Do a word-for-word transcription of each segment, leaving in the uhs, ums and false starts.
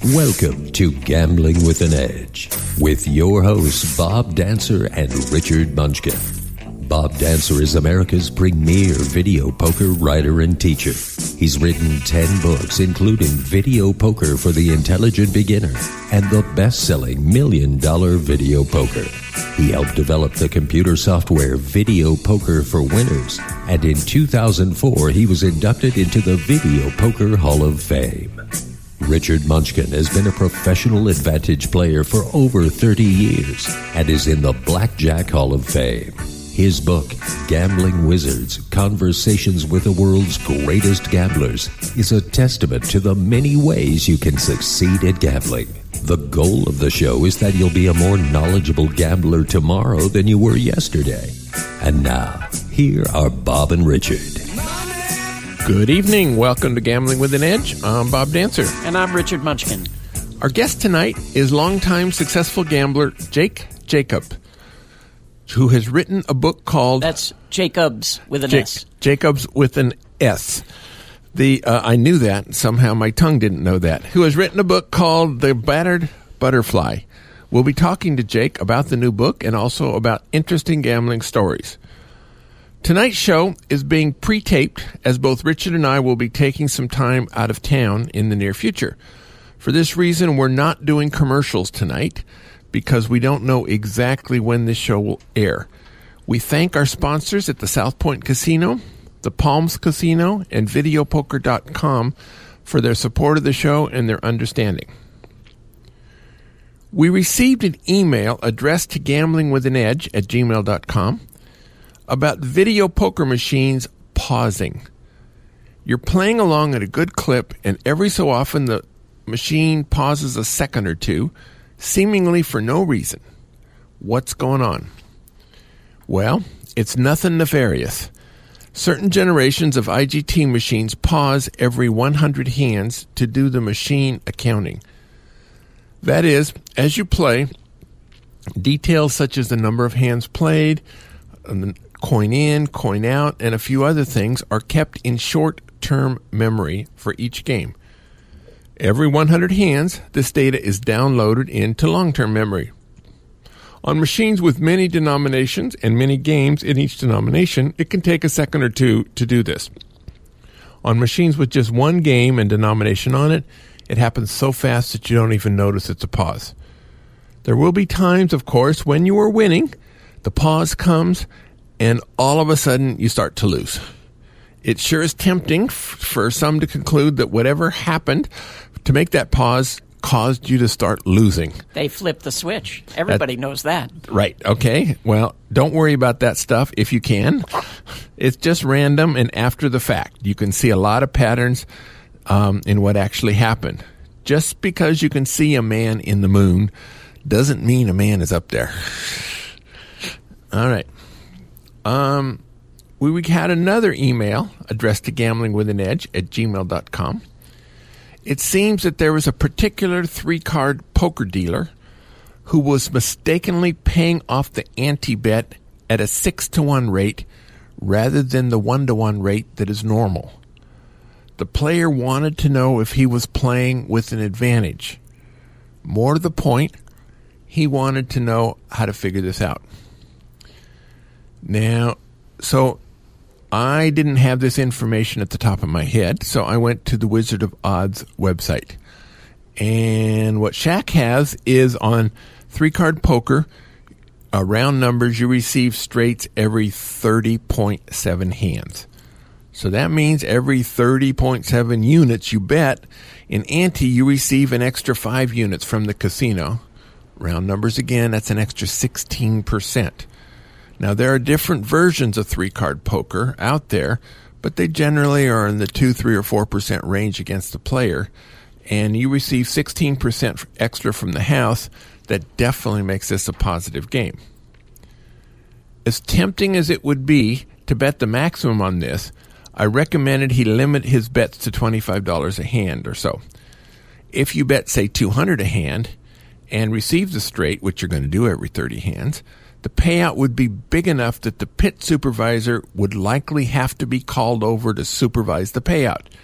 Welcome to Gambling with an Edge with your hosts Bob Dancer and Richard Munchkin. Bob Dancer is America's premier video poker writer and teacher. He's written ten books, including Video Poker for the Intelligent Beginner and the best-selling Million Dollar Video Poker. He helped develop the computer software Video Poker for Winners, and in two thousand four he was inducted into the Video Poker Hall of Fame. Richard Munchkin has been a professional advantage player for over thirty years and is in the Blackjack Hall of Fame. His book, Gambling Wizards, Conversations with the World's Greatest Gamblers, is a testament to the many ways you can succeed at gambling. The goal of the show is that you'll be a more knowledgeable gambler tomorrow than you were yesterday. And now, here are Bob and Richard. Good evening. Welcome to Gambling with an Edge. I'm Bob Dancer. And I'm Richard Munchkin. Our guest tonight is longtime successful gambler Jake Jacob, who has written a book called... That's Jacobs with an J- S. Jacobs with an S. The uh, I knew that. Somehow my tongue didn't know that. Who has written a book called The Battered Butterfly. We'll be talking to Jake about the new book and also about interesting gambling stories. Tonight's show is being pre-taped as both Richard and I will be taking some time out of town in the near future. For this reason, we're not doing commercials tonight because we don't know exactly when this show will air. We thank our sponsors at the South Point Casino, the Palms Casino, and video poker dot com for their support of the show and their understanding. We received an email addressed to gamblingwithanedge at gmail dot com about video poker machines pausing. You're playing along at a good clip, and every so often the machine pauses a second or two, seemingly for no reason. What's going on? Well, it's nothing nefarious. Certain generations of I G T machines pause every one hundred hands to do the machine accounting. That is, as you play, details such as the number of hands played, coin in, coin out, and a few other things are kept in short-term memory for each game. Every one hundred hands, this data is downloaded into long-term memory. On machines with many denominations and many games in each denomination, it can take a second or two to do this. On machines with just one game and denomination on it, it happens so fast that you don't even notice it's a pause. There will be times, of course, when you are winning, the pause comes, and all of a sudden you start to lose. It sure is tempting f- for some to conclude that whatever happened to make that pause caused you to start losing. They flipped the switch. Everybody that, knows that. Right. Okay. Well, don't worry about that stuff if you can. It's just random and after the fact. You can see a lot of patterns um, in what actually happened. Just because you can see a man in the moon doesn't mean a man is up there. All right. Um, we, we had another email addressed to gamblingwithanedge at gmail dot com. It seems that there was a particular three-card poker dealer who was mistakenly paying off the ante-bet at a six to one rate rather than the one to one rate that is normal. The player wanted to know if he was playing with an advantage. More to the point, he wanted to know how to figure this out. Now, so I didn't have this information at the top of my head, so I went to the Wizard of Odds website. And what Shaq has is on three-card poker, uh, round numbers, you receive straights every thirty point seven hands. So that means every thirty point seven units you bet, in ante you receive an extra five units from the casino. Round numbers again, that's an extra sixteen percent. Now, there are different versions of three-card poker out there, but they generally are in the two, three, or four percent range against the player, and you receive sixteen percent extra from the house. That definitely makes this a positive game. As tempting as it would be to bet the maximum on this, I recommended he limit his bets to twenty-five dollars a hand or so. If you bet, say, two hundred dollars a hand and receive the straight, which you're going to do every thirty hands, the payout would be big enough that the pit supervisor would likely have to be called over to supervise the payout.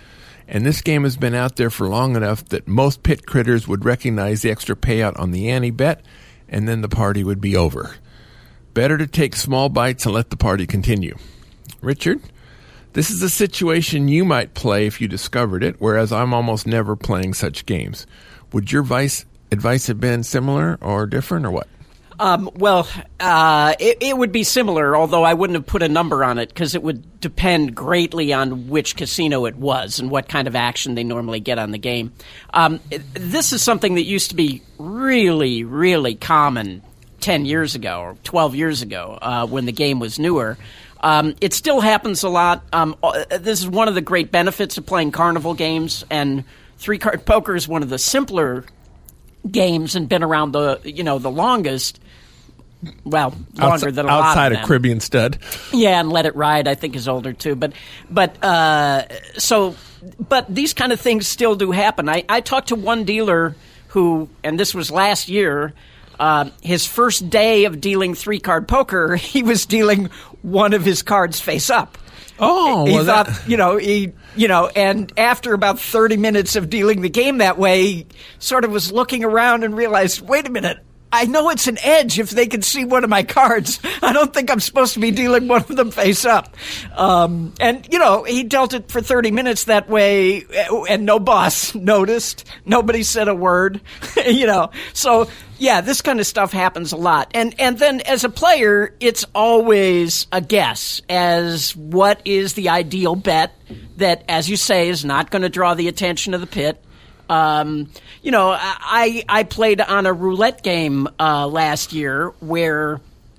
And this game has been out there for long enough that most pit critters would recognize the extra payout on the ante bet, and then the party would be over. Better to take small bites and let the party continue. Richard, this is a situation you might play if you discovered it, whereas I'm almost never playing such games. Would your vice, advice have been similar or different, or what? Um, well, uh, it, it would be similar, although I wouldn't have put a number on it because it would depend greatly on which casino it was and what kind of action they normally get on the game. Um, it, this is something that used to be really, really common ten years ago or twelve years ago uh, when the game was newer. Um, it still happens a lot. Um, this is one of the great benefits of playing carnival games, and three-card poker is one of the simpler games and been around the you know the longest. Well, longer outside, than a lot outside of of them. Caribbean Stud. Yeah, and Let It Ride, I think, is older too. But but uh, so but these kind of things still do happen. I, I talked to one dealer who, and this was last year. Uh, his first day of dealing three-card poker, he was dealing one of his cards face up. Oh, he well, thought, that... you know, he, you know, and after about thirty minutes of dealing the game that way, he sort of was looking around and realized, wait a minute, I know it's an edge if they can see one of my cards. I don't think I'm supposed to be dealing one of them face up. Um, and, you know, he dealt it for thirty minutes that way, and no boss noticed. Nobody said a word, you know. So, yeah, this kind of stuff happens a lot. And and then as a player, it's always a guess as what is the ideal bet that, as you say, is not going to draw the attention of the pit. Um, you know, I I played on a roulette game uh, last year where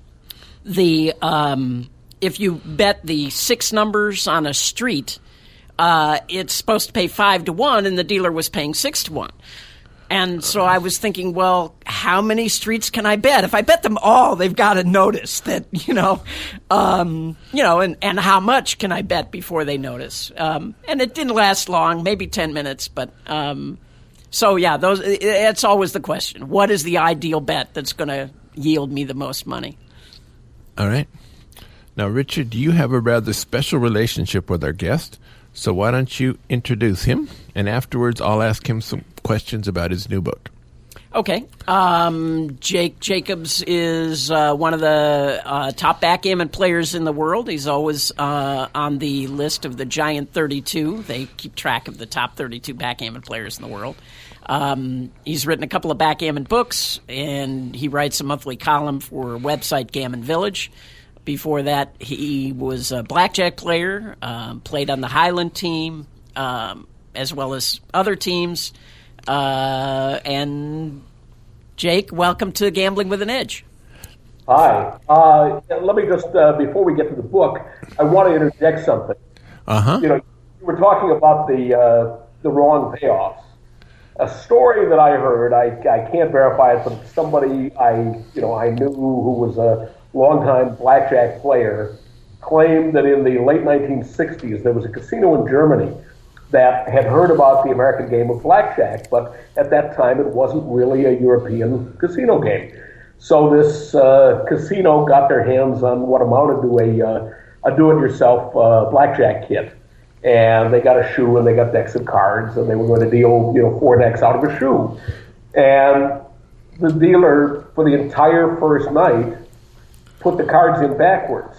the um, if you bet the six numbers on a street, uh, it's supposed to pay five to one, and the dealer was paying six to one. And so I was thinking, well, how many streets can I bet? If I bet them all, they've got to notice that, you know, um, you know, and, and how much can I bet before they notice? Um, and it didn't last long, maybe ten minutes. But um, so, yeah, those it's always the question. What is the ideal bet that's going to yield me the most money? All right. Now, Richard, you have a rather special relationship with our guest. So why don't you introduce him, and afterwards I'll ask him some questions about his new book. Okay. Um, Jake Jacobs is uh, one of the uh, top backgammon players in the world. He's always uh, on the list of the Giant thirty-two. They keep track of the top thirty-two backgammon players in the world. Um, he's written a couple of backgammon books, and he writes a monthly column for website Gammon Village. Before that, he was a blackjack player, um, played on the Highland team, um, as well as other teams. Uh, and Jake, welcome to Gambling with an Edge. Hi. Uh, let me just, uh, before we get to the book, I want to interject something. Uh-huh. You know, you were talking about the uh, the wrong payoffs. A story that I heard, I, I can't verify it, but somebody I, you know, I knew who was a longtime blackjack player claimed that in the late nineteen sixties there was a casino in Germany that had heard about the American game of blackjack, but at that time it wasn't really a European casino game. So this uh, casino got their hands on what amounted to a, uh, a do-it-yourself uh, blackjack kit. And they got a shoe and they got decks of cards, and they were going to deal, you know, four decks out of a shoe. And the dealer, for the entire first night, put the cards in backwards.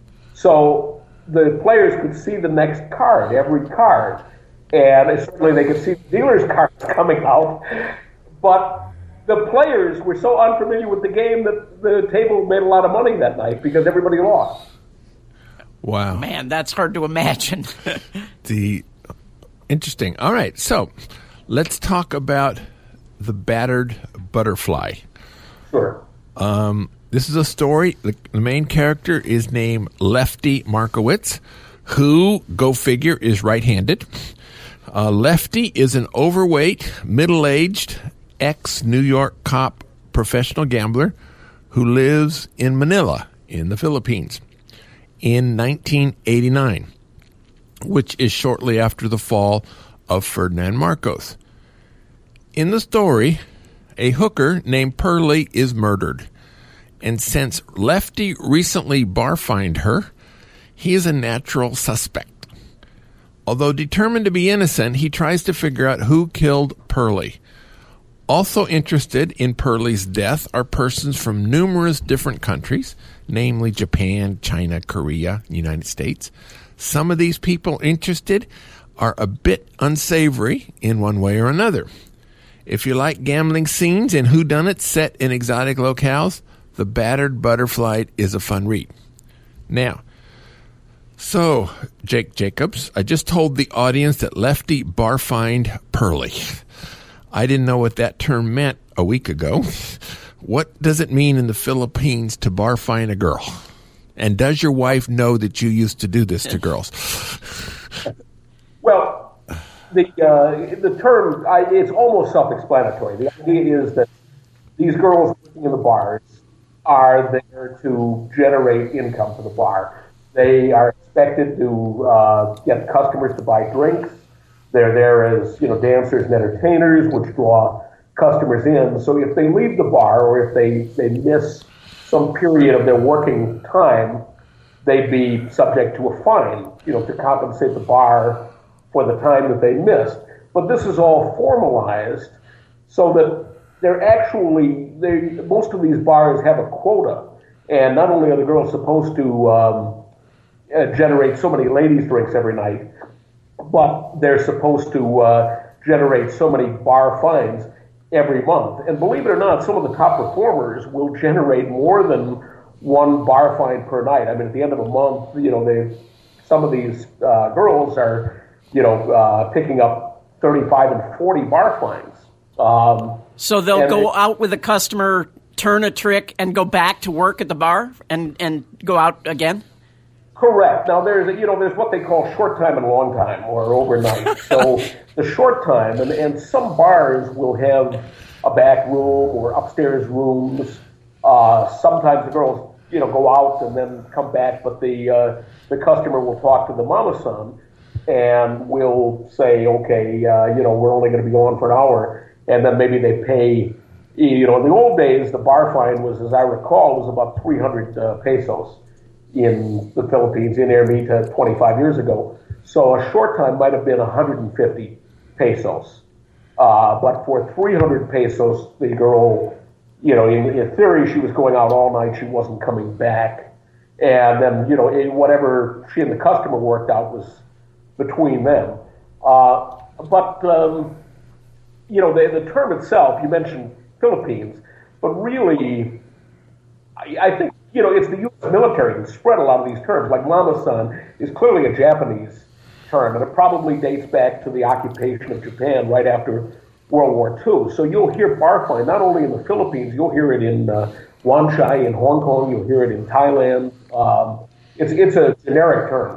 So the players could see the next card, every card. And certainly they could see the dealer's cards coming out. But the players were so unfamiliar with the game that the table made a lot of money that night because everybody lost. Wow. Man, that's hard to imagine. The interesting. All right, so let's talk about the battered butterfly. Sure. Um, this is a story. The, the main character is named Lefty Markowitz, who, go figure, is right-handed. Uh, Lefty is an overweight, middle-aged, ex-New York cop professional gambler who lives in Manila in the Philippines in nineteen eighty-nine, which is shortly after the fall of Ferdinand Marcos. In the story, a hooker named Pearlie is murdered, and since Lefty recently bar-fined her, he is a natural suspect. Although determined to be innocent, he tries to figure out who killed Pearlie. Also interested in Pearlie's death are persons from numerous different countries, namely Japan, China, Korea, United States. Some of these people interested are a bit unsavory in one way or another. If you like gambling scenes and whodunits set in exotic locales, The Battered Butterfly is a fun read. Now, so, Jake Jacobs, I just told the audience that Lefty bar-fined Pearlie. I didn't know what that term meant a week ago. What does it mean in the Philippines to bar-fine a girl? And does your wife know that you used to do this to girls? Well, the uh, the term, I, it's almost self-explanatory. The idea is that these girls working in the bars are there to generate income for the bar. They are expected to uh, get customers to buy drinks. They're there as, you know, dancers and entertainers, which draw customers in. So if they leave the bar or if they, they miss some period of their working time, they'd be subject to a fine, you know, to compensate the bar for the time that they missed. But this is all formalized so that they're actually, they, most of these bars have a quota. And not only are the girls supposed to um, uh, generate so many ladies' drinks every night, but they're supposed to uh, generate so many bar fines every month. And believe it or not, some of the top performers will generate more than one bar fine per night. I mean, at the end of a month, you know, they some of these uh, girls are, you know, uh, picking up thirty-five and forty bar fines. Um, so they'll go it, out with a customer, turn a trick, and go back to work at the bar and, and go out again? Correct. Now, there's, you know, there's what they call short time and long time, or overnight. So the short time, and, and some bars will have a back room or upstairs rooms. Uh, sometimes the girls, you know, go out and then come back, but the uh, the customer will talk to the mama-san and will say, okay, uh, you know, we're only going to be on for an hour, and then maybe they pay. You know, in the old days, the bar fine was, as I recall, was about three hundred uh, pesos. In the Philippines, in Ermita, twenty-five years ago. So a short time might have been one hundred fifty pesos. Uh, but for three hundred pesos, the girl, you know, in, in theory, she was going out all night. She wasn't coming back. And then, you know, whatever she and the customer worked out was between them. Uh, but, um, you know, the, the term itself, you mentioned Philippines, but really, I, I think, you know, it's the U S military that spread a lot of these terms. Like mama-san is clearly a Japanese term, and it probably dates back to the occupation of Japan right after World War Two. So you'll hear bar fine not only in the Philippines, you'll hear it in uh, Wan Chai in Hong Kong, you'll hear it in Thailand. Um, it's it's a generic term.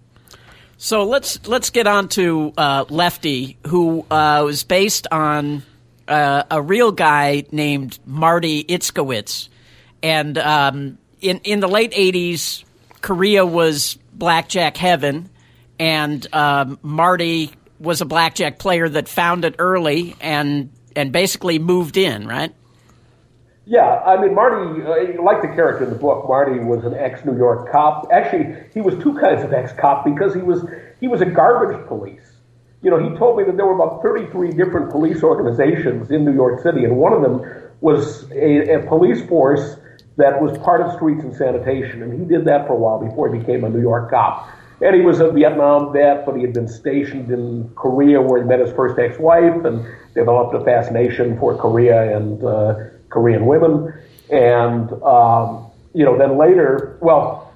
So let's let's get on to uh, Lefty, who uh, was based on uh, a real guy named Marty Itzkowitz. And um, in in the late eighties, Korea was blackjack heaven, and um, Marty was a blackjack player that found it early and and basically moved in, right? Yeah, I mean, Marty, uh, like the character in the book, Marty was an ex-New York cop. Actually, he was two kinds of ex-cop because he was he was a garbage police. You know, he told me that there were about thirty-three different police organizations in New York City, and one of them was a, a police force that was part of streets and sanitation, and he did that for a while before he became a New York cop. And he was a Vietnam vet, but he had been stationed in Korea where he met his first ex-wife and developed a fascination for Korea and uh, Korean women. And, um, you know, then later, well,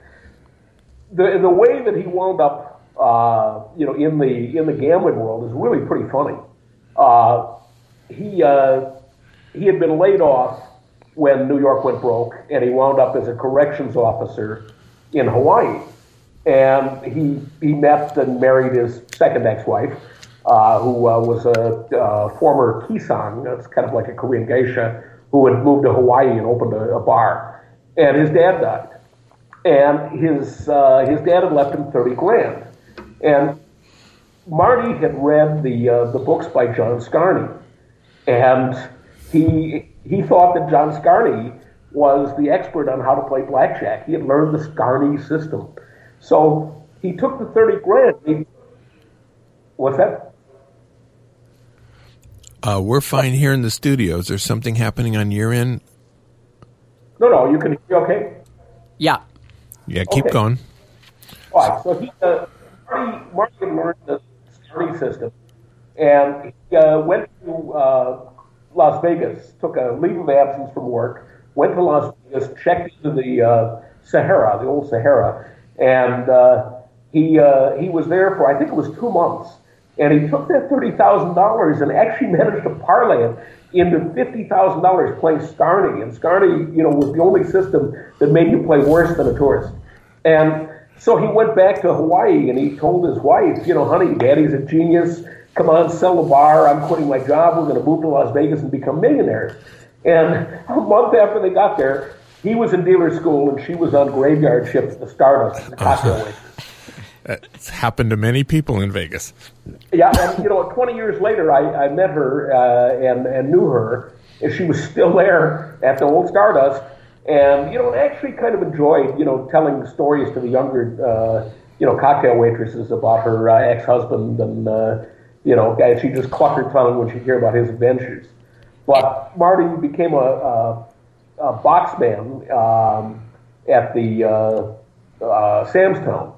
the the way that he wound up, uh, you know, in the in the gambling world is really pretty funny. Uh, he uh, he had been laid off when New York went broke, and he wound up as a corrections officer in Hawaii. And he he met and married his second ex-wife, uh, who uh, was a uh, former kisang, that's kind of like a Korean geisha, who had moved to Hawaii and opened a, a bar. And his dad died. And his uh, his dad had left him thirty grand. And Marty had read the uh, the books by John Scarney, and he he thought that John Scarney was the expert on how to play blackjack. He had learned the Scarney system. So he took the thirty grand, he What's that? Uh, we're fine here in the studio. Is there something happening on your end? No, no, you can hear me okay? Yeah. Yeah, keep Okay. going. All right, so he, uh, Marty, Marty had learned the starting system, and he uh, went to uh, Las Vegas, took a leave of absence from work, went to Las Vegas, checked into the uh, Sahara, the old Sahara, and uh, he uh, he was there for, I think it was two months, and he took that thirty thousand dollars and actually managed to parlay it into fifty thousand dollars playing Scarney, and Scarney, you know, was the only system that made you play worse than a tourist. And so he went back to Hawaii, and he told his wife, you know, honey, Daddy's a genius. Come on, sell the bar. I'm quitting my job. We're going to move to Las Vegas and become millionaires. And a month after they got there, he was in dealer school, and she was on graveyard shift at the Stardust, the cocktail waitress. It's happened to many people in Vegas. Yeah, and you know, twenty years later, I, I met her uh, and, and knew her, and she was still there at the old Stardust. And, you know, and actually kind of enjoyed, you know, telling stories to the younger, uh, you know, cocktail waitresses about her uh, ex-husband. And, uh, you know, and she just clucked her tongue when she'd hear about his adventures. But Marty became a, a, a boxman um, at the uh, uh, Sam's Town.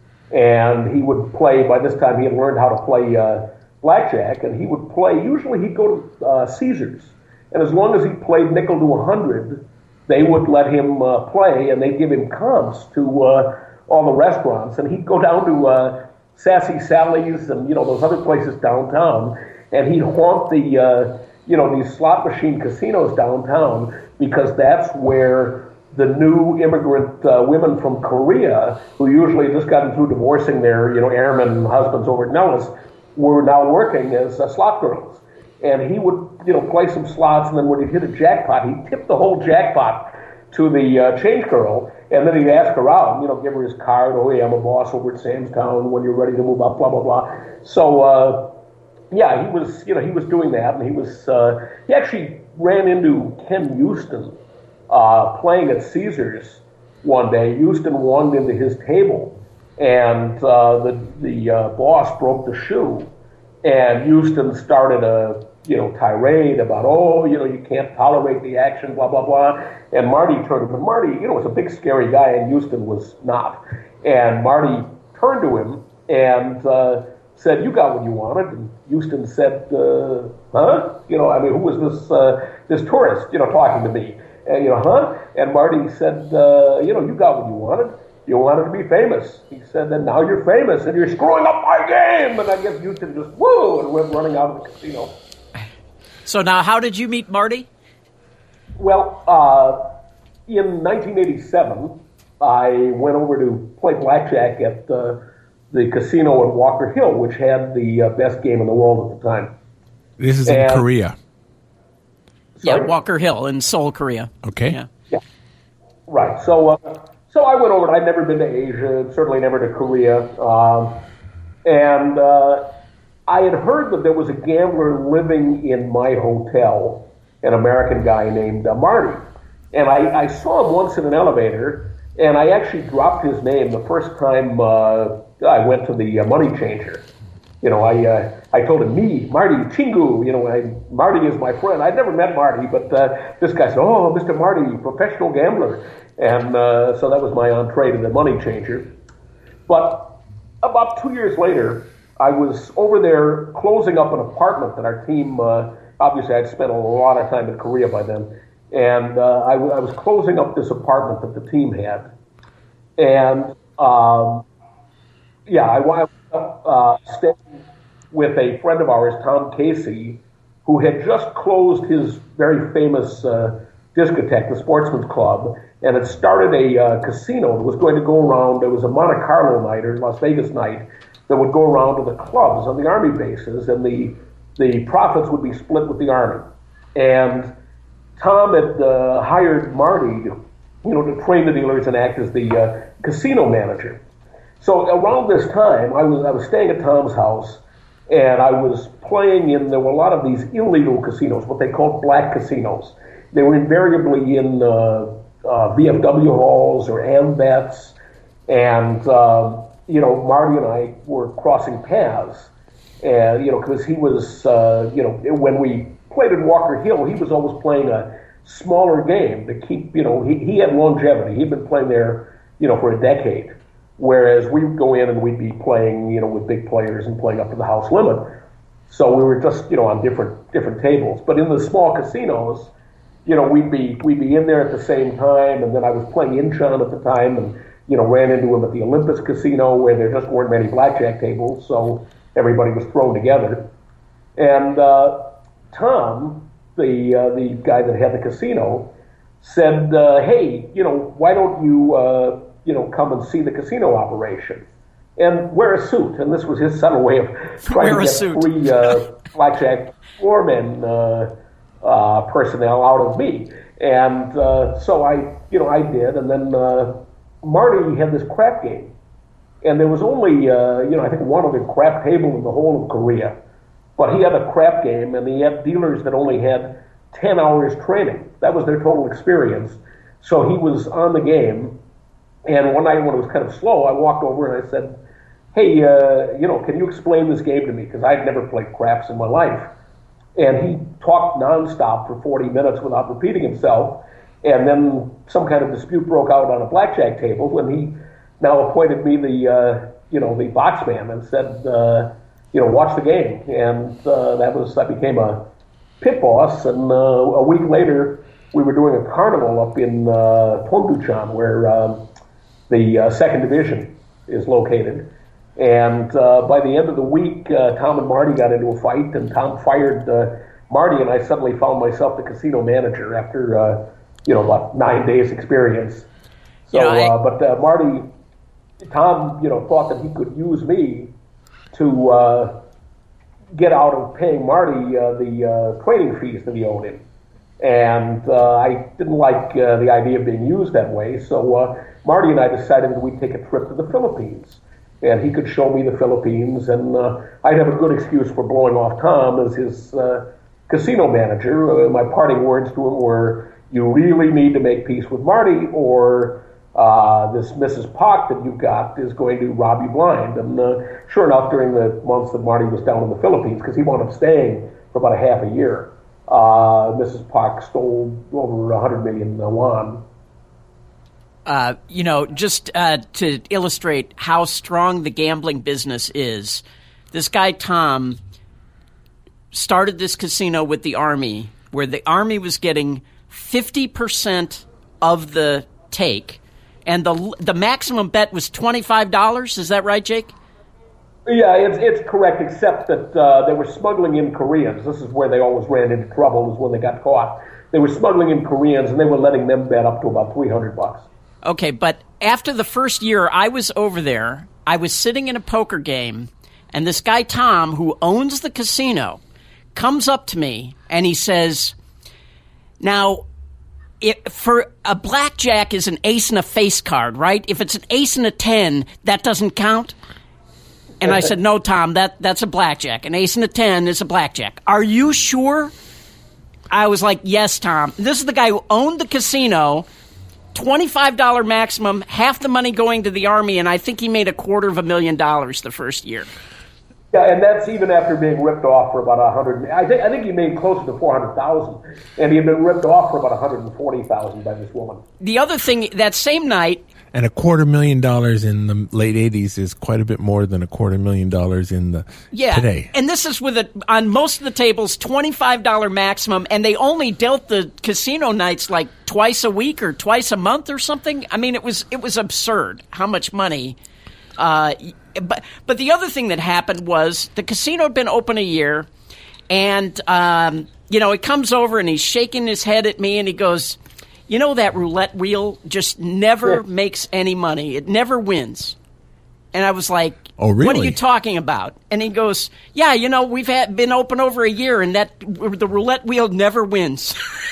And he would play, by this time he had learned how to play uh, blackjack, and he would play, usually he'd go to uh, Caesars. And as long as he played nickel to a hundred, they would let him uh, play, and they'd give him comps to uh, all the restaurants. And he'd go down to uh, Sassy Sally's and, you know, those other places downtown, and he'd haunt the, uh, you know, these slot machine casinos downtown, because that's where the new immigrant uh, women from Korea, who usually just gotten through divorcing their, you know, airmen husbands over at Nellis, were now working as uh, slot girls. And he would, you know, play some slots, and then when he'd hit a jackpot, he'd tip the whole jackpot to the uh, change girl, and then he'd ask her out, you know, give her his card. Oh, yeah, I'm a boss over at Sam's Town. When you're ready to move up, blah, blah, blah. So, uh, yeah, he was, you know, he was doing that, and he was, uh, he actually ran into Ken Houston uh, playing at Caesars one day. Houston walked into his table, and uh, the, the uh, boss broke the shoe. And Houston started a, you know, tirade about, oh, you know, you can't tolerate the action, blah, blah, blah. And Marty turned to him. Marty, you know, was a big, scary guy, and Houston was not. And Marty turned to him and uh, said, you got what you wanted. And Houston said, uh, huh? You know, I mean, who was this uh, this tourist, you know, talking to me? And, you know, huh? And Marty said, uh, you know, you got what you wanted. You wanted to be famous. He said, and now you're famous, and you're screwing up my game. And I guess Houston just, woo, and went running out of the casino. So now, how did you meet Marty? Well, uh, in nineteen eighty-seven, I went over to play blackjack at uh, the casino in Walker Hill, which had the uh, best game in the world at the time. This is And- in Korea. Yeah, Sorry? Walker Hill in Seoul, Korea. Okay. Yeah. Yeah. Right. So, uh, so I went over. I'd never been to Asia, certainly never to Korea, um, and uh, I had heard that there was a gambler living in my hotel, an American guy named uh, Marty, and I, I saw him once in an elevator, and I actually dropped his name the first time uh, I went to the uh, money changer. You know, I uh, I told him, me, Marty, Chingu, you know, I, Marty is my friend. I'd never met Marty, but uh, this guy said, oh, Mister Marty, professional gambler. And uh, so that was my entree to the money changer. But about two years later, I was over there closing up an apartment that our team, uh, obviously I'd spent a lot of time in Korea by then, and uh, I, w- I was closing up this apartment that the team had. And, um, yeah, I was uh, staying with a friend of ours, Tom Casey, who had just closed his very famous uh, discotheque, the Sportsman's Club, and had started a uh, casino that was going to go around. It was a Monte Carlo night or Las Vegas night that would go around to the clubs on the Army bases, and the the profits would be split with the Army. And Tom had uh, hired Marty, to, you know, to train the dealers and act as the uh, casino manager. So around this time, I was I was staying at Tom's house, and I was playing in, there were a lot of these illegal casinos, what they called black casinos. They were invariably in uh, uh, V F W halls or AmBets, and, uh, you know, Marty and I were crossing paths, And, you know, because he was, uh, you know, when we played in Walker Hill, he was always playing a smaller game to keep, you know, he, he had longevity. He'd been playing there, you know, for a decade. Whereas we would go in and we'd be playing, you know, with big players and playing up to the house limit. So we were just, you know, on different different tables. But in the small casinos, you know, we'd be we'd be in there at the same time. And then I was playing Incheon at the time, and you know, ran into him at the Olympus Casino where there just weren't many blackjack tables, so everybody was thrown together. And uh, Tom, the uh, the guy that had the casino, said, uh, "Hey, you know, why don't you, uh, you know, come and see the casino operation and wear a suit?" And this was his subtle way of trying wear to get suit. free uh, blackjack floormen uh, uh, personnel out of me. And uh, so I, you know, I did, and then uh, Marty had this crap game, and there was only, uh, you know, I think one other crap table in the whole of Korea. But he had a crap game, and he had dealers that only had ten hours training. That was their total experience. So he was on the game, and one night when it was kind of slow, I walked over and I said, "Hey, uh, you know, can you explain this game to me? Because I'd never played craps in my life." And he talked nonstop for forty minutes without repeating himself. And then some kind of dispute broke out on a blackjack table when he now appointed me the, uh, you know, the boxman and said, uh, you know, watch the game. And uh, that was, I became a pit boss. And uh, a week later, we were doing a carnival up in uh, Tongducheon, where um, the uh, second division is located. And uh, by the end of the week, uh, Tom and Marty got into a fight, and Tom fired uh, Marty, and I suddenly found myself the casino manager after, uh, you know, about nine days experience. So, Yeah, I- uh, but uh, Marty, Tom, you know, thought that he could use me to uh, get out of paying Marty uh, the uh, training fees that he owed him. And uh, I didn't like uh, the idea of being used that way, so uh, Marty and I decided that we'd take a trip to the Philippines. And he could show me the Philippines, and uh, I'd have a good excuse for blowing off Tom as his uh, casino manager. Uh, my parting words to him were, "You really need to make peace with Marty, or uh, this Missus Pak that you've got is going to rob you blind." And uh, sure enough, during the months that Marty was down in the Philippines, because he wound up staying for about a half a year, uh, Missus Pak stole over one hundred million won. Uh, you know, just uh, to illustrate how strong the gambling business is, this guy Tom started this casino with the Army, where the Army was getting fifty percent of the take, and the the maximum bet was twenty-five dollars. Is that right, Jake? Yeah, it's it's correct, except that uh, they were smuggling in Koreans. This is where they always ran into trouble, is when they got caught. They were smuggling in Koreans, and they were letting them bet up to about three hundred bucks. Okay, but after the first year I was over there, I was sitting in a poker game, and this guy Tom, who owns the casino, comes up to me and he says, "Now, if, for a blackjack is an ace and a face card, right? If it's an ace and a ten, that doesn't count?" And I said, "No, Tom, that that's a blackjack. An ace and a ten is a blackjack. Are you sure?" I was like, "Yes, Tom." This is the guy who owned the casino. twenty-five dollars maximum, half the money going to the Army, and I think he made a quarter of a million dollars the first year. Yeah, and that's even after being ripped off for about a hundred. I think I think he made closer to four hundred thousand, and he had been ripped off for about a hundred and forty thousand by this woman. The other thing, that same night, And a quarter million dollars in the late eighties is quite a bit more than a quarter million dollars in the yeah, today. and this is with a, on most of the tables, twenty-five dollars maximum, and they only dealt the casino nights like twice a week or twice a month or something. I mean, it was it was absurd how much money. Uh, but but the other thing that happened was the casino had been open a year, and um, you know, he comes over and he's shaking his head at me, and he goes, "You know, that roulette wheel just never Yeah. makes any money. It never wins." And I was like, Oh, really? "What are you talking about?" And he goes, "Yeah, you know, we've had, been open over a year, and that the roulette wheel never wins."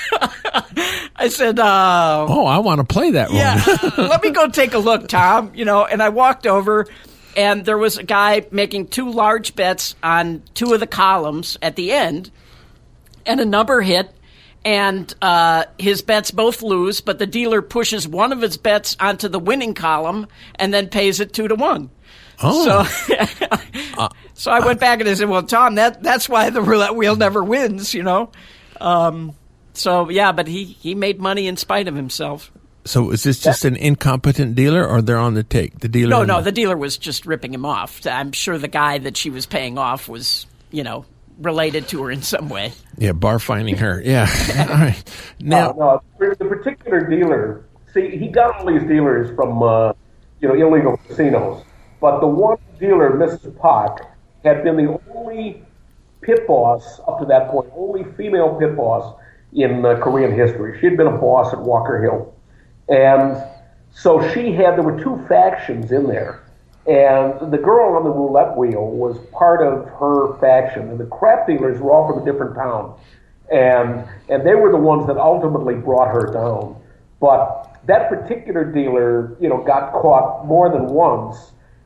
I said, uh, Oh, I want to play that one. yeah, let me go take a look, Tom. You know, and I walked over, and there was a guy making two large bets on two of the columns at the end, and a number hit. And uh, his bets both lose, but the dealer pushes one of his bets onto the winning column and then pays it two to one. Oh. So, uh, so I went back and I said, well, Tom, that that's why the roulette wheel never wins, you know. Um, so, yeah, but he, he made money in spite of himself. So is this just an incompetent dealer, or they're on the take? The dealer? No, no, the dealer was just ripping him off. I'm sure the guy that she was paying off was, you know, related to her in some way. Yeah, bar finding her. Yeah. All right. Now, uh, no, the particular dealer, see, he got all these dealers from, uh, you know, illegal casinos. But the one dealer, Missus Pak, had been the only pit boss up to that point, only female pit boss in uh, Korean history. She had been a boss at Walker Hill. And so she had, there were two factions in there. And the girl on the roulette wheel was part of her faction. And the crap dealers were all from a different town. And and they were the ones that ultimately brought her down. But that particular dealer, you know, got caught more than once.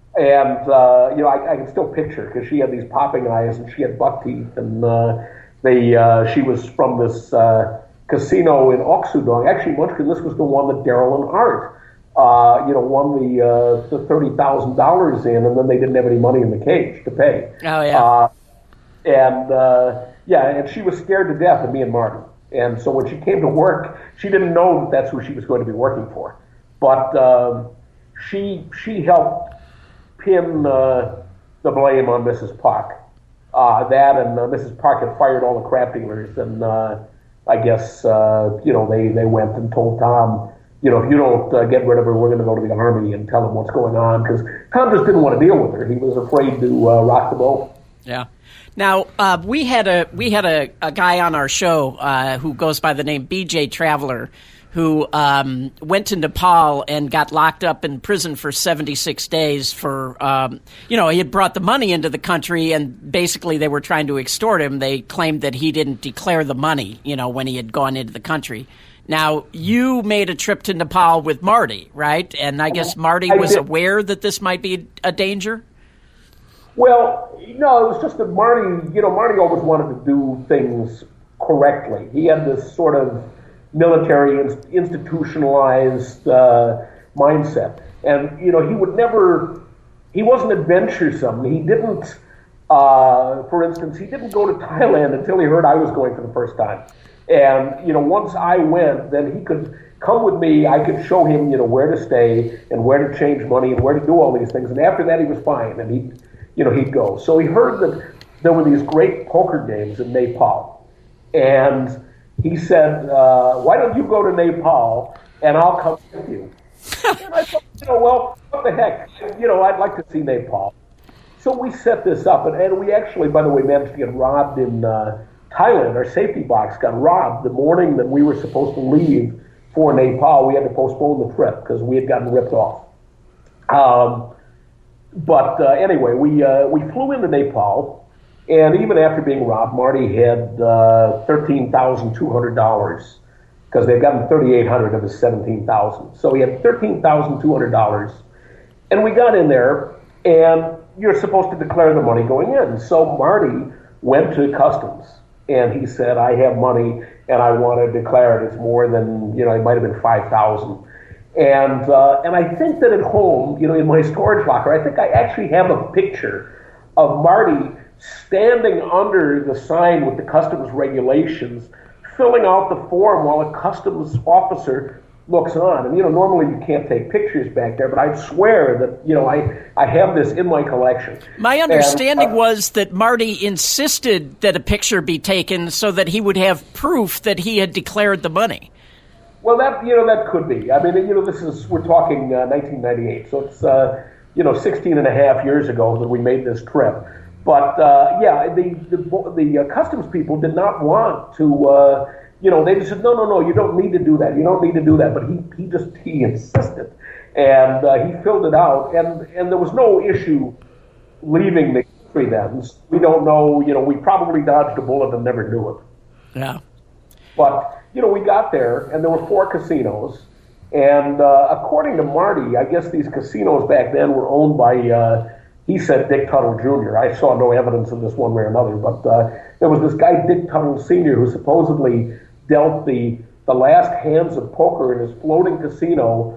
And, uh, you know, I, I can still picture, because she had these popping eyes and she had buck teeth. And uh, they, uh, she was from this uh, casino in Oksudong. Actually, Munchkin, this was the one that Daryl and Art, uh, you know, won the uh, the thirty thousand dollars in, and then they didn't have any money in the cage to pay. Oh, yeah. Uh, and, uh, yeah, and she was scared to death of me and Martin. And so when she came to work, she didn't know that that's who she was going to be working for. But um, she she helped pin uh, the blame on Missus Pak. Uh, that and uh, Missus Pak had fired all the crap dealers, and uh, I guess, uh, you know, they, they went and told Tom, you know, if you don't uh, get rid of her, we're going to go to the Army and tell them what's going on, because Tom just didn't want to deal with her. He was afraid to uh, rock the boat. Yeah. Now, uh, we had a we had a, a guy on our show uh, who goes by the name B J Traveler, who um, went to Nepal and got locked up in prison for seventy-six days for, um, you know, he had brought the money into the country, and basically they were trying to extort him. They claimed that he didn't declare the money, you know, when he had gone into the country. Now, you made a trip to Nepal with Marty, right? And I guess Marty was aware that this might be a danger? Well, no, it was just that Marty, you know, Marty always wanted to do things correctly. He had this sort of military institutionalized uh, mindset. And, you know, he would never, he wasn't adventuresome. He didn't, uh, for instance, he didn't go to Thailand until he heard I was going for the first time. And, you know, once I went, then he could come with me. I could show him, you know, where to stay and where to change money and where to do all these things. And after that, he was fine. And he, you know, he'd go. So he heard that there were these great poker games in Nepal. And he said, uh, why don't you go to Nepal and I'll come with you? And I thought, you know, well, what the heck? You know, I'd like to see Nepal. So we set this up, and, and we actually, by the way, managed to get robbed in uh, Thailand. Our safety box got robbed the morning that we were supposed to leave for Nepal. We had to postpone the trip because we had gotten ripped off. Um, but uh, anyway, we uh, we flew into Nepal. And even after being robbed, Marty had uh, thirteen thousand two hundred dollars because they'd gotten thirty-eight hundred dollars of his seventeen thousand dollars. So he had thirteen thousand two hundred dollars. And we got in there, and you're supposed to declare the money going in. So Marty went to customs, and he said, I have money, and I want to declare it. It's more than, you know, it might have been five thousand dollars. And, uh, and I think that at home, you know, in my storage locker, I think I actually have a picture of Marty standing under the sign with the customs regulations, filling out the form while a customs officer looks on. And, you know, normally you can't take pictures back there, but I swear that, you know, I, I have this in my collection. My understanding and, uh, was that Marty insisted that a picture be taken so that he would have proof that he had declared the money. Well, that, you know, that could be. I mean, you know, this is, we're talking uh, nineteen ninety-eight, so it's, uh, you know, sixteen and a half years ago that we made this trip. But, uh, yeah, the the, the uh, customs people did not want to, uh, you know, they just said, no, no, no, you don't need to do that. You don't need to do that. But he, he just, he insisted. And uh, he filled it out. And, and there was no issue leaving the country then. We don't know, you know, we probably dodged a bullet and never knew it. Yeah. But, you know, we got there, and there were four casinos. And uh, according to Marty, I guess these casinos back then were owned by... Uh, He said Dick Tuttle Junior I saw no evidence of this one way or another, but uh, there was this guy, Dick Tuttle Senior, who supposedly dealt the the last hands of poker in his floating casino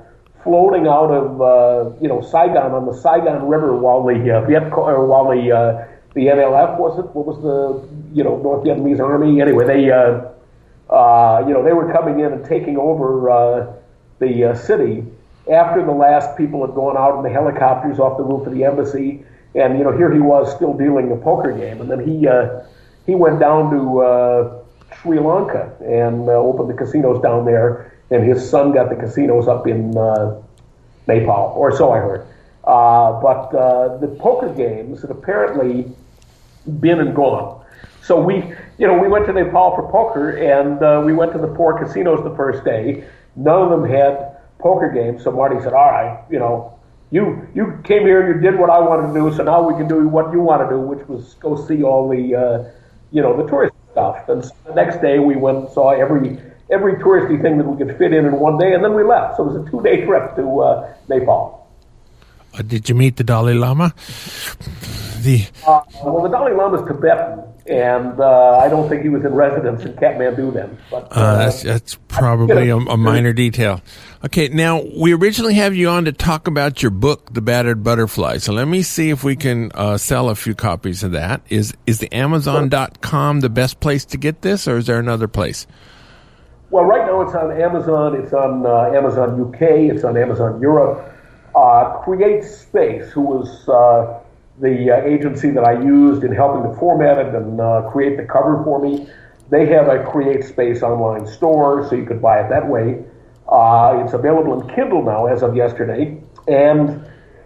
floating out of uh, you know Saigon on the Saigon River while the uh, Viet or while the uh, the N L F was it? What was the you know North Vietnamese Army? Anyway, they uh, uh, you know they were coming in and taking over uh, the uh, city after the last people had gone out in the helicopters off the roof of the embassy, and you know here he was still dealing a poker game, and then he uh, he went down to uh, Sri Lanka and uh, opened the casinos down there. And his son got the casinos up in uh, Nepal, or so I heard. Uh, but uh, the poker games had apparently been and gone. So we, you know, we went to Nepal for poker, and uh, we went to the four casinos the first day. None of them had poker games. So Marty said, "All right, you know, you you came here and you did what I wanted to do. So now we can do what you want to do, which was go see all the, uh, you know, the tourist stuff." And so the next day we went and saw every. every touristy thing that we could fit in in one day, and then we left. So it was a two-day trip to uh, Nepal. Uh, did you meet the Dalai Lama? The uh, well, the Dalai Lama is Tibetan, and uh, I don't think he was in residence in Kathmandu then. But, uh, uh, that's, that's probably a, a minor detail. Okay, now, we originally have you on to talk about your book, The Battered Butterfly. So let me see if we can uh, sell a few copies of that. Is, is the Amazon dot com the best place to get this, or is there another place? Well, right now it's on Amazon, it's on uh, Amazon U K, it's on Amazon Europe. Uh, Create Space, who was uh, the uh, agency that I used in helping to format it and uh, create the cover for me, they have a Create Space online store, so you could buy it that way. Uh, it's available in Kindle now as of yesterday, and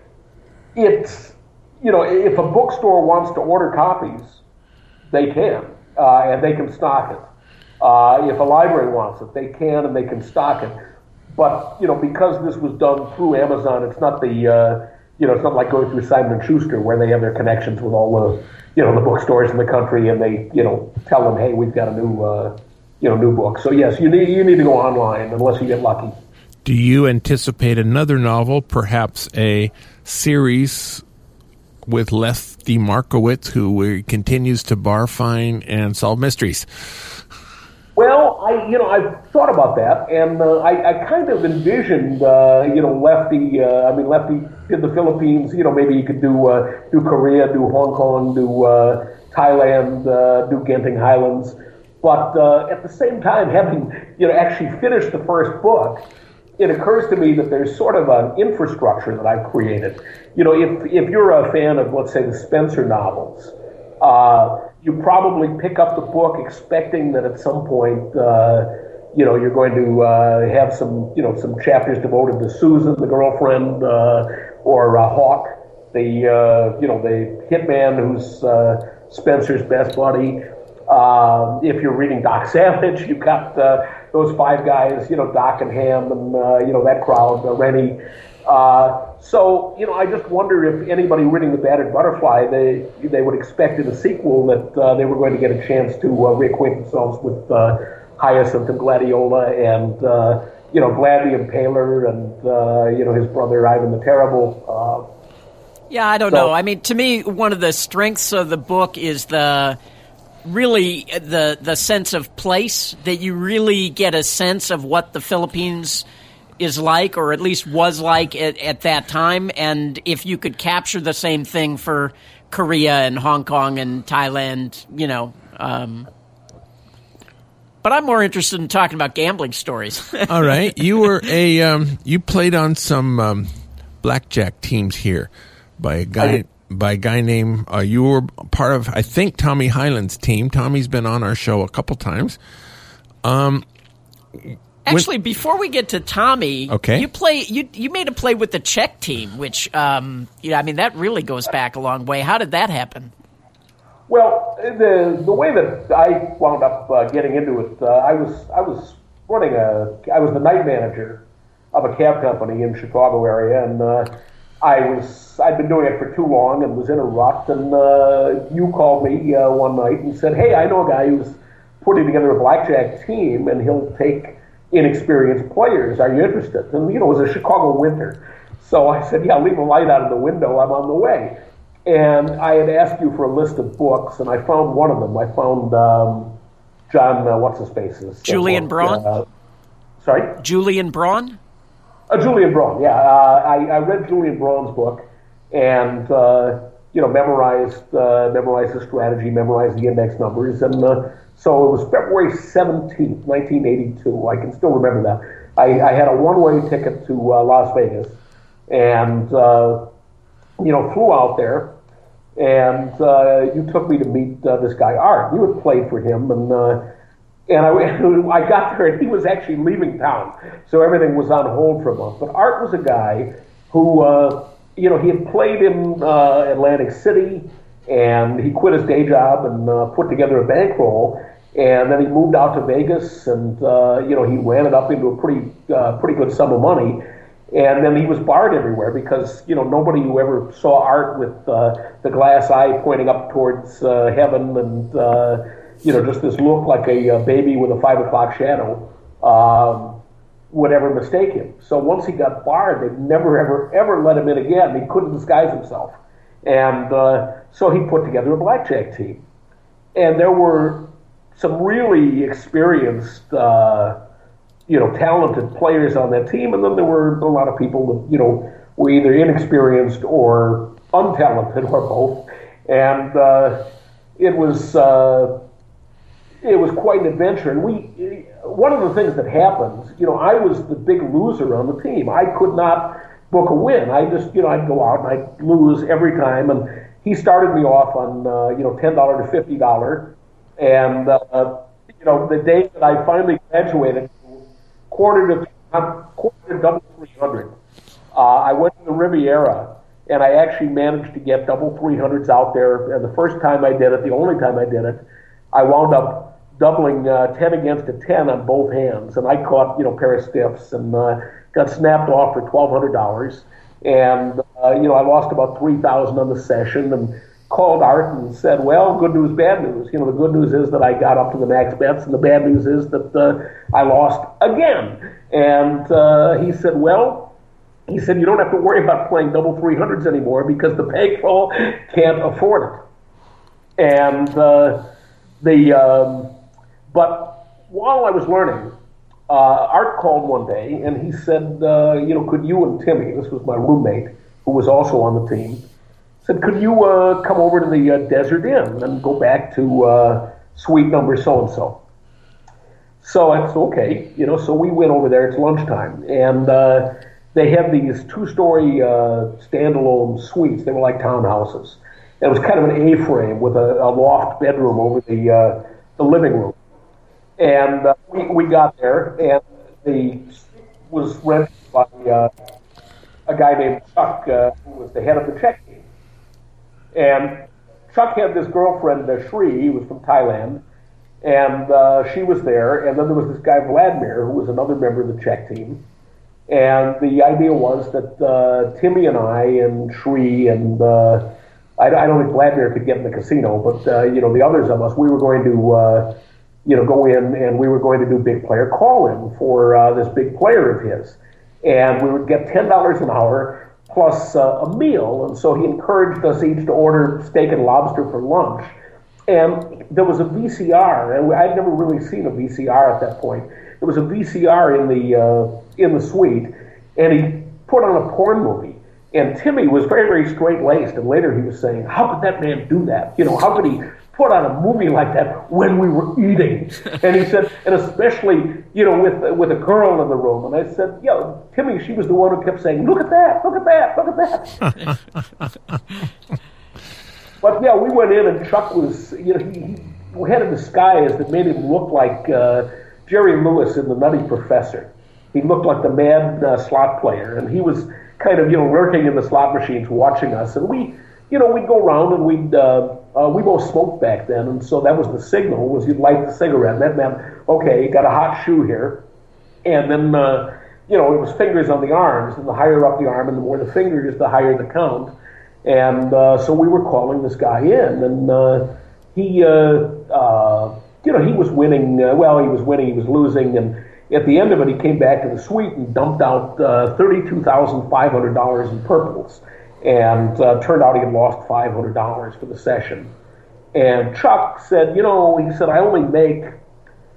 it's, you know, if a bookstore wants to order copies, they can, uh, and they can stock it. Uh, if a library wants it, they can and they can stock it. But, you know, because this was done through Amazon, it's not the, uh, you know, it's not like going through Simon and Schuster where they have their connections with all the, you know, the bookstores in the country and they, you know, tell them, hey, we've got a new, uh, you know, new book. So, yes, you need, you need to go online unless you get lucky. Do you anticipate another novel, perhaps a series with Lefty Markowitz, who continues to bar, fine, and solve mysteries? Well, I, you know, I've thought about that, and uh, I, I kind of envisioned, uh, you know, Lefty. Uh, I mean, Lefty did the Philippines. You know, maybe he could do uh, do Korea, do Hong Kong, do uh, Thailand, uh, do Genting Highlands. But uh, at the same time, having you know actually finished the first book, it occurs to me that there's sort of an infrastructure that I've created. You know, if if you're a fan of, let's say, the Spencer novels. Uh, you probably pick up the book expecting that at some point, uh, you know, you're going to uh, have some, you know, some chapters devoted to Susan, the girlfriend, uh, or uh, Hawk, the, uh, you know, the hitman who's uh, Spencer's best buddy. Uh, if you're reading Doc Savage, you've got uh, those five guys, you know, Doc and Ham and, uh, you know, that crowd, uh, Rennie. Uh, so, you know, I just wonder if anybody reading The Battered Butterfly, they they would expect in a sequel that uh, they were going to get a chance to uh, reacquaint themselves with uh, Hyacinth and Gladiola and, uh, you know, Glad the Impaler and, uh, you know, his brother Ivan the Terrible. Uh, yeah, I don't so, know. I mean, to me, one of the strengths of the book is the really the the sense of place, that you really get a sense of what the Philippines is like, or at least was like at, at that time, and if you could capture the same thing for Korea and Hong Kong and Thailand, you know. Um, but I'm more interested in talking about gambling stories. All right, you were a um, you played on some um, blackjack teams here by a guy by a guy named. Uh, you were part of, I think, Tommy Highland's team. Tommy's been on our show a couple times. Um. Actually, before we get to Tommy, okay. you play you you made a play with the Czech team, which um, you know, I mean, that really goes back a long way. How did that happen? Well, the the way that I wound up uh, getting into it, uh, I was I was running a I was the night manager of a cab company in the Chicago area, and uh, I was I'd been doing it for too long and was in a rut. And uh, you called me uh, one night and said, "Hey, I know a guy who's putting together a blackjack team, and he'll take inexperienced players. Are you interested?" And, you know, it was a Chicago winter. So I said, yeah, leave a light out of the window. I'm on the way. And I had asked you for a list of books, and I found one of them. I found um, John, uh, what's his face's? Julian uh, Braun? Uh, sorry? Julian Braun? Uh, Julian Braun, yeah. Uh, I, I read Julian Braun's book and, uh, you know, memorized uh, memorized the strategy, memorized the index numbers. And uh, so it was February seventeenth, nineteen eighty-two. I can still remember that. I, I had a one-way ticket to uh, Las Vegas and, uh, you know, flew out there. And uh, you took me to meet uh, this guy, Art. You had played for him, and uh, and I, I got there, and he was actually leaving town, so everything was on hold for a month. But Art was a guy who, uh, you know, he had played in uh, Atlantic City, and he quit his day job and uh, put together a bankroll, and then he moved out to Vegas, and uh, you know, he ran it up into a pretty uh, pretty good sum of money. And then he was barred everywhere because, you know, nobody who ever saw Art with uh, the glass eye pointing up towards uh, heaven and, uh, you know, just this look like a, a baby with a five o'clock shadow um, would ever mistake him. So once he got barred, they'd never, ever, ever let him in again. He couldn't disguise himself. And uh, so he put together a blackjack team. And there were some really experienced uh you know, talented players on that team, and then there were a lot of people that, you know, were either inexperienced or untalented or both. And uh, it was uh, it was quite an adventure. And we, one of the things that happens, you know, I was the big loser on the team. I could not book a win. I just, you know, I'd go out and I'd lose every time. And he started me off on, uh, you know, ten dollars to fifty dollars. And, uh, you know, the day that I finally graduated, quarter to quarter to double three hundred. Uh, I went to the Riviera, and I actually managed to get double three hundreds out there. And the first time I did it, the only time I did it, I wound up doubling uh, ten against a ten on both hands, and I caught, you know, a pair of stiffs and uh, got snapped off for twelve hundred dollars. And uh, you know, I lost about three thousand on the session, and called Art and said, well, good news, bad news. You know, the good news is that I got up to the max bets, and the bad news is that uh, I lost again. And uh, he said, well, he said, you don't have to worry about playing double three hundreds anymore because the bankroll can't afford it. And uh, the, um, but while I was learning, uh, Art called one day, and he said, uh, you know, could you and Timmy, this was my roommate, who was also on the team, said, could you uh, come over to the uh, Desert Inn and go back to uh, suite number so-and-so? So I said, okay, you know, so we went over there. It's lunchtime. And uh, they had these two-story uh, standalone suites. They were like townhouses. It was kind of an A-frame with a, a loft bedroom over the uh, the living room. And uh, we, we got there, and the was rented by uh, a guy named Chuck, uh, who was the head of the check team. And Chuck had this girlfriend, uh, Shri, he was from Thailand, and uh, she was there. And then there was this guy, Vladimir, who was another member of the Czech team. And the idea was that uh, Timmy and I and Shri and uh, I, I don't think Vladimir could get in the casino, but uh, you know, the others of us, we were going to uh, you know go in and we were going to do big player call-in for uh, this big player of his, and we would get ten dollars an hour. Plus uh, a meal, and so he encouraged us each to order steak and lobster for lunch. And there was a V C R, and I'd never really seen a V C R at that point. There was a V C R in the uh, in the suite, and he put on a porn movie. And Timmy was very, very straight-laced, and later he was saying, how could that man do that? You know, how could he put on a movie like that when we were eating? And he said, and especially, you know, with with a girl in the room. And I said, yeah, Timmy, she was the one who kept saying, look at that, look at that, look at that. But yeah, we went in, and Chuck was, you know, he, he had a disguise that made him look like uh, Jerry Lewis in The Nutty Professor. He looked like the mad uh, slot player, and he was kind of, you know, lurking in the slot machines watching us. And we, you know, we'd go around, and we'd, uh, uh, we both smoked back then, and so that was the signal, was you'd light the cigarette, and that meant, okay, got a hot shoe here. And then, uh, you know, it was fingers on the arms, and the higher up the arm and the more the fingers, the higher the count. And uh, so we were calling this guy in, and uh, he, uh, uh, you know, he was winning, uh, well, he was winning, he was losing, and at the end of it, he came back to the suite and dumped out uh, thirty-two thousand five hundred dollars in purples. And uh, turned out he had lost five hundred dollars for the session. And Chuck said, you know, he said, I only make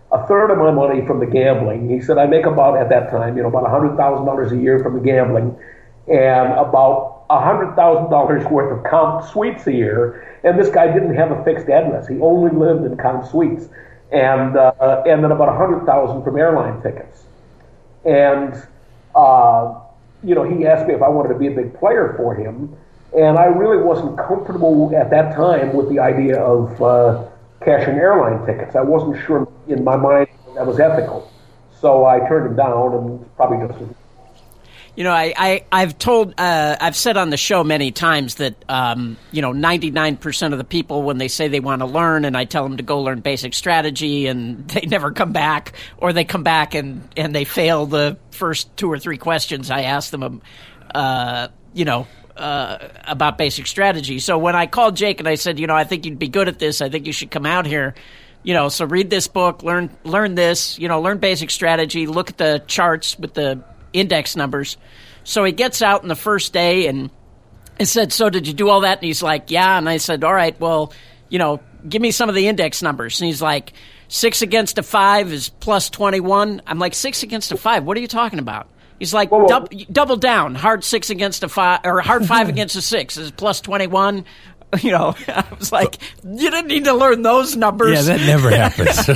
a third of my money from the gambling. He said, I make about, at that time, you know, about one hundred thousand dollars a year from the gambling and about one hundred thousand dollars worth of comp suites a year. And this guy didn't have a fixed address. He only lived in comp suites. And, uh, and then about one hundred thousand dollars from airline tickets. And, uh, you know, he asked me if I wanted to be a big player for him. And I really wasn't comfortable at that time with the idea of uh, cashing airline tickets. I wasn't sure in my mind that was ethical. So I turned him down, and probably just... You know, I, I, I've told, uh, I've said on the show many times that, um, you know, ninety-nine percent of the people, when they say they want to learn and I tell them to go learn basic strategy, and they never come back, or they come back and, and they fail the first two or three questions I ask them, uh, you know, uh, about basic strategy. So when I called Jake and I said, you know, I think you'd be good at this, I think you should come out here, you know, so read this book, learn, learn this, you know, learn basic strategy, look at the charts with the index numbers. So he gets out in the first day and I said, so did you do all that? And he's like, yeah. And I said, all right, well, you know, give me some of the index numbers. And he's like, six against a five is plus twenty-one. I'm like, six against a five? What are you talking about? He's like, Whoa, whoa. Dub- double down. Hard six against a five, or hard five against a six is plus twenty-one. You know, I was like, you didn't need to learn those numbers. Yeah, that never happens.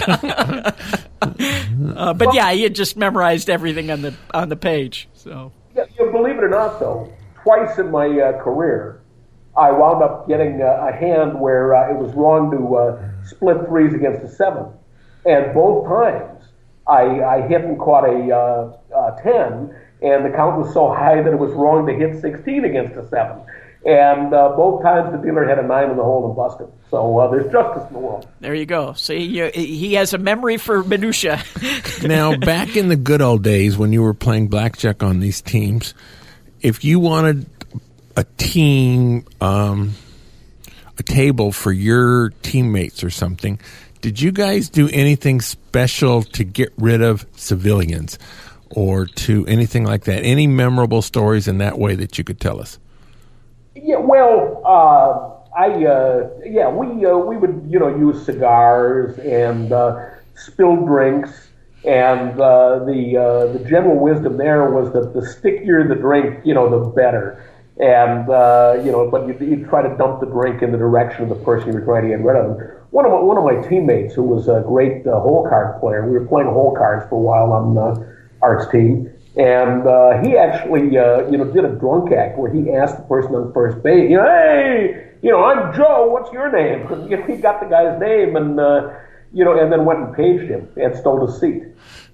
uh, but yeah, he had just memorized everything on the on the page. So, yeah, you know, believe it or not, though, twice in my uh, career, I wound up getting uh, a hand where uh, it was wrong to uh, split threes against a seven, and both times I, I hit and caught a, uh, a ten, and the count was so high that it was wrong to hit sixteen against a seven. And uh, both times the dealer had a nine in the hole and busted. So uh, there's justice in the world. There you go. See, you, he has a memory for minutia. Now, back in the good old days when you were playing blackjack on these teams, if you wanted a team, um, a table for your teammates or something, did you guys do anything special to get rid of civilians or to anything like that? Any memorable stories in that way that you could tell us? Yeah, well, uh, I uh, yeah, we uh, we would you know use cigars and uh, spilled drinks, and uh, the uh, the general wisdom there was that the stickier the drink, you know, the better, and uh, you know, but you you try to dump the drink in the direction of the person you were trying to get rid of. One of my, one of my teammates, who was a great uh, hole card player, we were playing hole cards for a while on uh, Art's team. And uh, he actually, uh, you know, did a drunk act where he asked the person on first base, you know, hey, you know, I'm Joe. What's your name? Because you know, he got the guy's name, and uh, you know, and then went and paged him and stole his seat.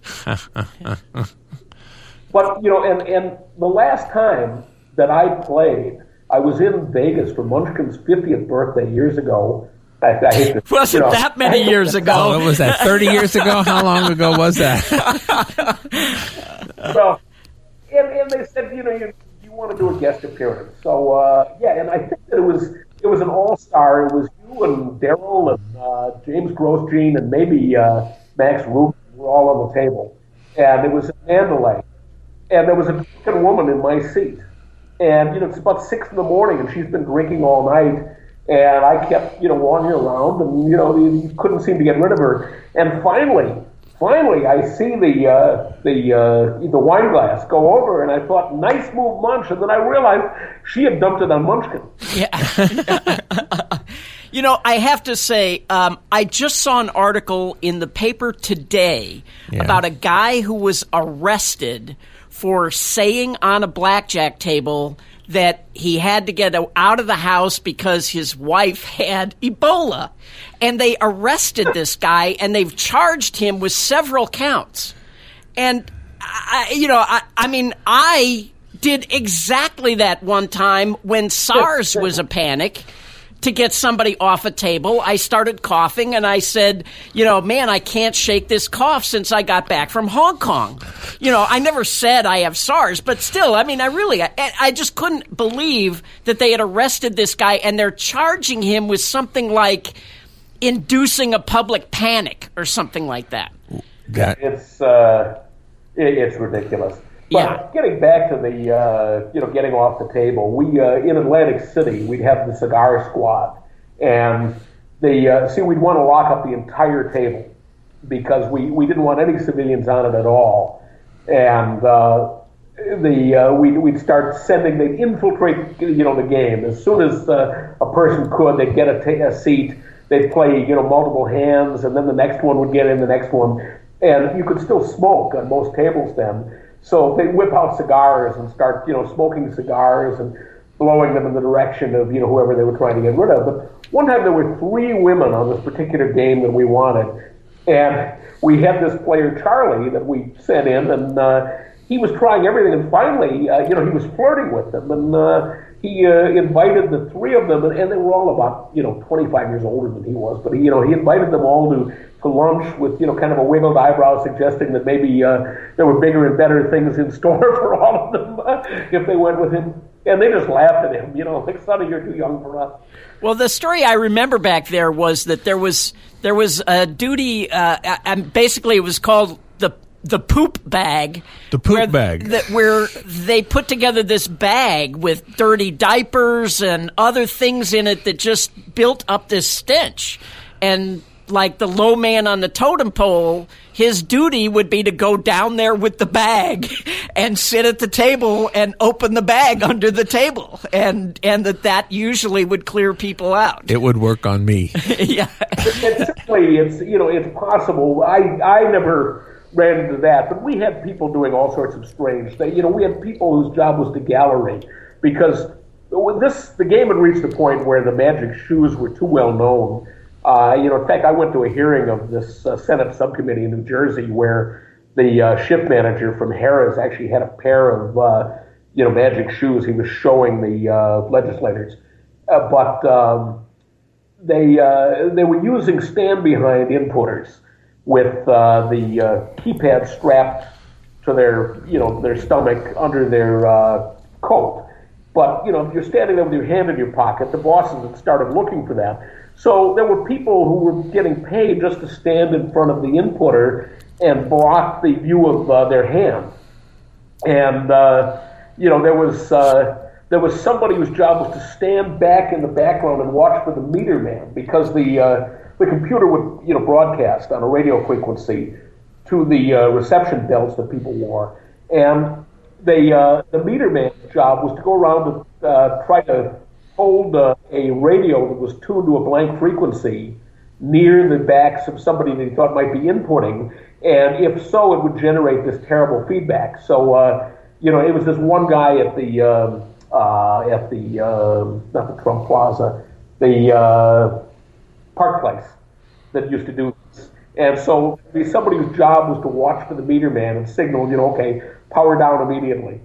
But you know, and and the last time that I played, I was in Vegas for Munchkin's fiftieth birthday years ago. I, I hate to, Wasn't you know, that many years ago? Oh, what was that, thirty years ago? How long ago was that? Well, and, and they said, you know, you, you want to do a guest appearance. So, uh, yeah, and I think that it was it was an all-star. It was you and Daryl and uh, James Grosjean and maybe uh, Max Rubin were all on the table. And it was in Mandalay. And there was a Mexican woman in my seat. And, you know, it's about six in the morning, and she's been drinking all night. And I kept, you know, wandering around, and, you know, you, you couldn't seem to get rid of her. And finally, finally, I see the uh, the uh, the wine glass go over, and I thought, nice move, Munch. And then I realized she had dumped it on Munchkin. Yeah. You know, I have to say, um, I just saw an article in the paper today yeah. about a guy who was arrested for saying on a blackjack table that he had to get out of the house because his wife had Ebola. And they arrested this guy, and they've charged him with several counts. And, I, you know, I, I mean, I did exactly that one time when SARS was a panic. To get somebody off a table, I started coughing, and I said, you know, man, I can't shake this cough since I got back from Hong Kong. You know, I never said I have SARS, but still, I mean, I really, I, I just couldn't believe that they had arrested this guy, and they're charging him with something like inducing a public panic or something like that. that. It's, uh, it, it's ridiculous. But yeah. Getting back to the, uh, you know, getting off the table, we, uh, in Atlantic City, we'd have the cigar squad. And the, uh, see, we'd want to lock up the entire table. because we, we didn't want any civilians on it at all. And uh, the uh, we'd, we'd start sending, they'd infiltrate, you know, the game. As soon as uh, a person could, they'd get a, t- a seat, they'd play, you know, multiple hands, and then the next one would get in, the next one. And you could still smoke on most tables then. So they'd whip out cigars and start, you know, smoking cigars and blowing them in the direction of, you know, whoever they were trying to get rid of. But one time there were three women on this particular game that we wanted. And we had this player, Charlie, that we sent in, and uh, he was trying everything. And finally, uh, you know, he was flirting with them. And uh, he uh, invited the three of them, and, and they were all about, you know, twenty-five years older than he was. But, he, you know, he invited them all to, to lunch with, you know, kind of a wiggled eyebrow, suggesting that maybe uh, there were bigger and better things in store for all of them uh, if they went with him. And they just laughed at him, you know, like, Sonny, you're too young for us. Well, the story I remember back there was that there was there was a duty, uh, and basically it was called the the poop bag. The poop where, bag. That, where they put together this bag with dirty diapers and other things in it that just built up this stench. And like the low man on the totem pole, his duty would be to go down there with the bag and sit at the table and open the bag under the table, and and that that usually would clear people out. It would work on me. Yeah, and certainly it's, you know, it's possible. I I never ran into that, but we had people doing all sorts of strange things. You know, we had people whose job was to gallery, because when this the game had reached the point where the magic shoes were too well known. Uh, you know, in fact, I went to a hearing of this uh, Senate subcommittee in New Jersey where the uh, shift manager from Harrah's actually had a pair of, uh, you know, magic shoes he was showing the uh, legislators. Uh, but um, they uh, they were using stand-behind inputters with uh, the uh, keypad strapped to their, you know, their stomach under their uh, coat. But, you know, if you're standing there with your hand in your pocket, the bosses had started looking for that. So there were people who were getting paid just to stand in front of the inputter and block the view of uh, their hand. And, uh, you know, there was uh, there was somebody whose job was to stand back in the background and watch for the meter man, because the uh, the computer would, you know, broadcast on a radio frequency to the uh, reception belts that people wore. And they, uh, the meter man's job was to go around to uh, try to hold uh, a radio that was tuned to a blank frequency near the backs of somebody that he thought might be inputting, and if so, it would generate this terrible feedback. So, uh, you know, it was this one guy at the um, uh, at the uh, not the Trump Plaza, the uh, Park Place, that used to do this. And so, somebody whose job was to watch for the meter man and signal, you know, okay, power down immediately.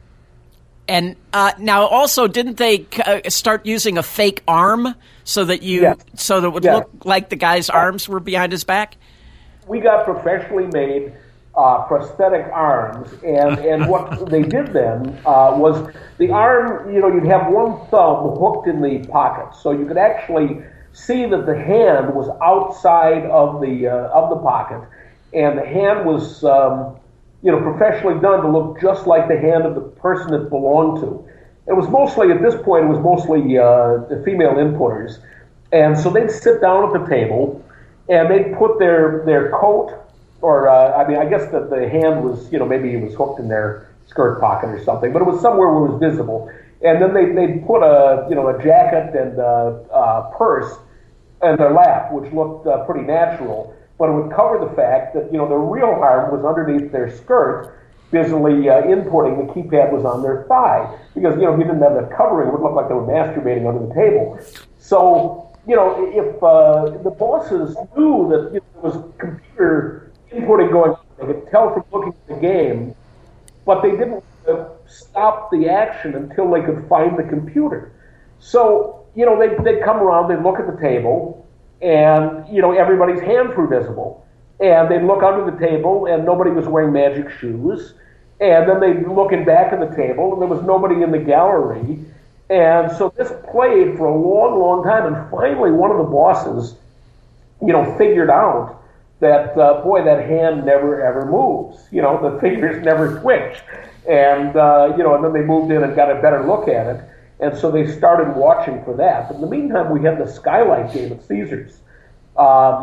And uh, now, also, didn't they uh, start using a fake arm so that you, yes. so that it would yes. look like the guy's arms were behind his back? We got professionally made uh, prosthetic arms, and, and what they did then uh, was the arm. You know, you'd have one thumb hooked in the pocket, so you could actually see that the hand was outside of the uh, of the pocket, and the hand was. Um, you know, professionally done to look just like the hand of the person it belonged to. It was mostly, at this point, it was mostly uh, the female inputters. And so they'd sit down at the table, and they'd put their, their coat, or, uh, I mean, I guess that the hand was, you know, maybe it was hooked in their skirt pocket or something, but it was somewhere where it was visible. And then they, they'd put a, you know, a jacket and a, a purse in their lap, which looked uh, pretty natural. But it would cover the fact that, you know, the real arm was underneath their skirt, busily uh, inputting. The keypad was on their thigh. Because, you know, if you didn't have that covering, it would look like they were masturbating under the table. So, you know, if uh, the bosses knew that, you know, there was computer inputting going on, they could tell from looking at the game, but they didn't uh, stop the action until they could find the computer. So, you know, they'd, they'd come around, they'd look at the table, and, you know, everybody's hands were visible. And they'd look under the table, and nobody was wearing magic shoes. And then they'd look in back of the table, and there was nobody in the gallery. And so this played for a long, long time. And finally, one of the bosses, you know, figured out that, uh, boy, that hand never, ever moves. You know, the fingers never twitch. And, uh, you know, and then they moved in and got a better look at it. And so they started watching for that. But in the meantime, we had the Skylight game at Caesars, um,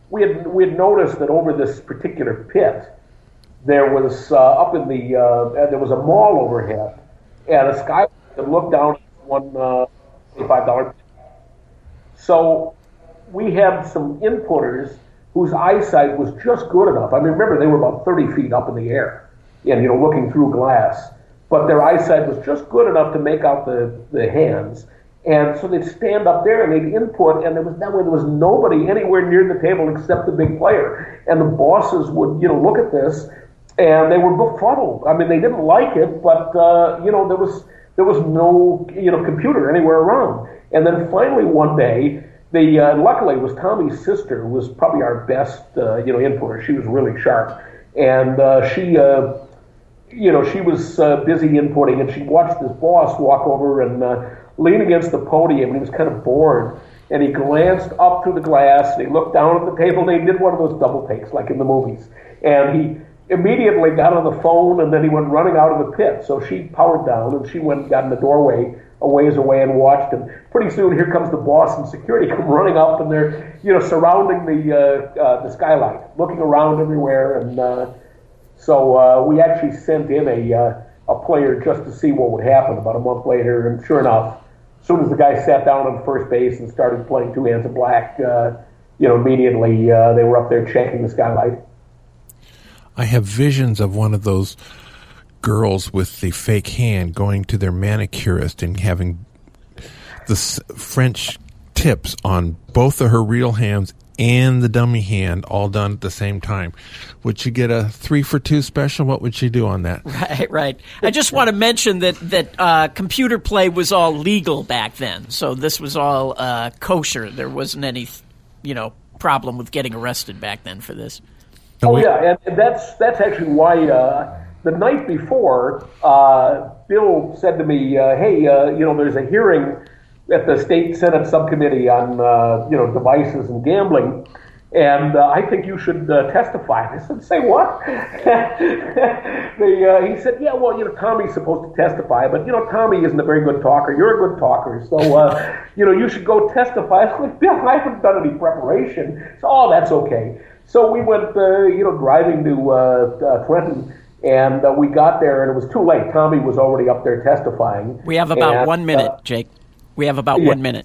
we had we had noticed that over this particular pit, there was uh, up in the uh, there was a mall overhead, and a sky that looked down at one uh, twenty-five dollar pit. So we had some inputters whose eyesight was just good enough. I mean, remember, they were about thirty feet up in the air, and you know, looking through glass. But their eyesight was just good enough to make out the, the hands. And so they'd stand up there and they'd input, and there was that way there was nobody anywhere near the table except the big player. And the bosses would, you know, look at this, and they were befuddled. I mean, they didn't like it, but uh, you know, there was there was no you know computer anywhere around. And then finally one day, the uh, luckily it was Tommy's sister, who was probably our best uh, you know inputter. She was really sharp, and uh, she. Uh, You know, she was uh, busy inputting, and she watched this boss walk over and uh, lean against the podium, and he was kind of bored. And he glanced up through the glass, and he looked down at the table, and he did one of those double takes, like in the movies. And he immediately got on the phone, and then he went running out of the pit. So she powered down, and she went and got in the doorway a ways away and watched. And pretty soon, here comes the boss and security come running up, and they're, you know, surrounding the uh, uh, the skylight, looking around everywhere, and... Uh, So uh, we actually sent in a uh, a player just to see what would happen about a month later, and sure enough, as soon as the guy sat down on first base and started playing Two Hands of Black, uh, you know, immediately uh, they were up there checking the skylight. I have visions of one of those girls with the fake hand going to their manicurist and having the s- French tips on both of her real hands and the dummy hand all done at the same time. Would she get a three for two special? What would she do on that? Right, right. I just want to mention that that uh, computer play was all legal back then, so this was all uh, kosher. There wasn't any, you know, problem with getting arrested back then for this. Oh, oh yeah, and, and that's that's actually why uh, the night before, uh, Bill said to me, uh, "Hey, uh, you know, there's a hearing at the State Senate Subcommittee on, uh, you know, devices and gambling, and uh, I think you should uh, testify." I said, "Say what?" the, uh, he said, "Yeah, well, you know, Tommy's supposed to testify, but, you know, Tommy isn't a very good talker. You're a good talker, so, uh, you know, you should go testify." I was like, "Bill, I haven't done any preparation." So, "Oh, that's okay." So we went, uh, you know, driving to uh, uh, Trenton, and uh, we got there, and it was too late. Tommy was already up there testifying. We have about and, one minute, uh, Jake. We have about yeah. one minute.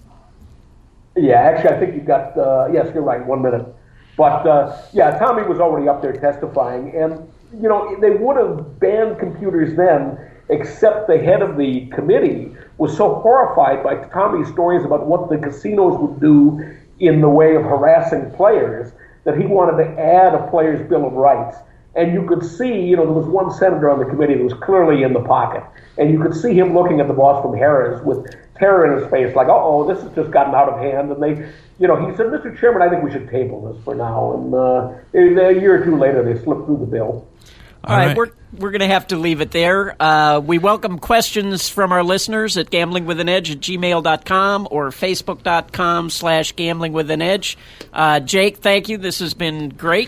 Yeah, actually, I think you've got, uh, yes, you're right, one minute. But, uh, yeah, Tommy was already up there testifying. And, you know, they would have banned computers then, except the head of the committee was so horrified by Tommy's stories about what the casinos would do in the way of harassing players that he wanted to add a player's Bill of Rights. And you could see, you know, there was one senator on the committee that was clearly in the pocket. And you could see him looking at the boss from Harris with terror in his face, like, uh-oh, this has just gotten out of hand. And they, you know, he said, "Mister Chairman, I think we should table this for now." And uh, a year or two later, they slipped through the bill. All right, we're we're going to have to leave it there. Uh, we welcome questions from our listeners at gamblingwithanedge at gmail dot com or facebook.com slash gamblingwithanedge. Uh, Jake, thank you. This has been great.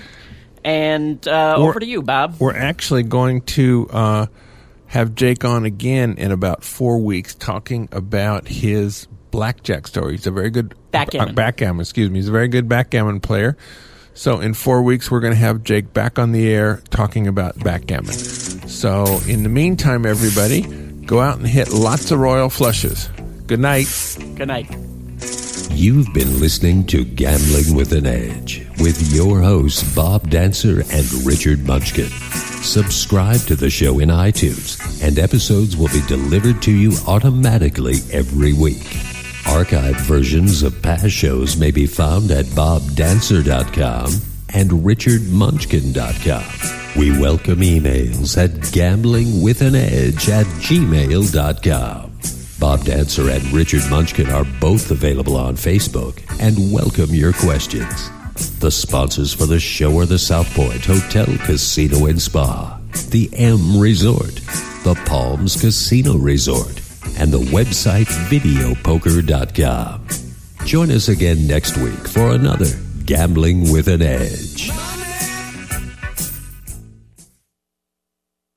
And uh, over to you, Bob. We're actually going to uh, have Jake on again in about four weeks talking about his blackjack story. He's a very good backgammon. Uh, backgammon, excuse me. He's a very good backgammon player. So in four weeks, we're going to have Jake back on the air talking about backgammon. So in the meantime, everybody, go out and hit lots of royal flushes. Good night. Good night. You've been listening to Gambling with an Edge with your hosts, Bob Dancer and Richard Munchkin. Subscribe to the show in iTunes, and episodes will be delivered to you automatically every week. Archived versions of past shows may be found at bob dancer dot com and richard munchkin dot com. We welcome emails at gamblingwithanedge at gmail dot com. Bob Dancer and Richard Munchkin are both available on Facebook and welcome your questions. The sponsors for the show are the South Point Hotel, Casino and Spa, the M Resort, the Palms Casino Resort, and the website video poker dot com. Join us again next week for another Gambling with an Edge.